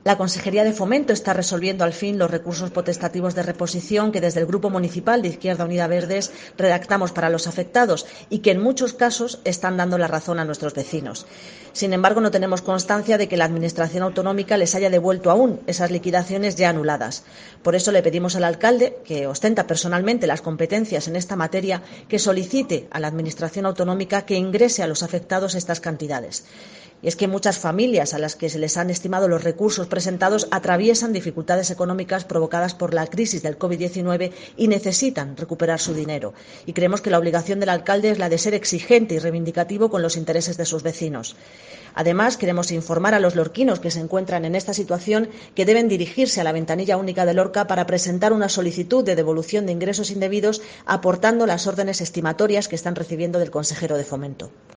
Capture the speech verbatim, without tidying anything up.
La Consejería de Fomento está resolviendo al fin los recursos potestativos de reposición que desde el Grupo Municipal de Izquierda Unida Verdes redactamos para los afectados y que en muchos casos están dando la razón a nuestros vecinos. Sin embargo, no tenemos constancia de que la Administración autonómica les haya devuelto aún esas liquidaciones ya anuladas. Por eso le pedimos al alcalde, que ostenta personalmente las competencias en esta materia, que solicite a la Administración autonómica que ingrese a los afectados estas cantidades. Y es que muchas familias a las que se les han estimado los recursos presentados atraviesan dificultades económicas provocadas por la crisis del COVID diecinueve y necesitan recuperar su dinero. Y creemos que la obligación del alcalde es la de ser exigente y reivindicativo con los intereses de sus vecinos. Además, queremos informar a los lorquinos que se encuentran en esta situación que deben dirigirse a la ventanilla única de Lorca para presentar una solicitud de devolución de ingresos indebidos aportando las órdenes estimatorias que están recibiendo del consejero de Fomento.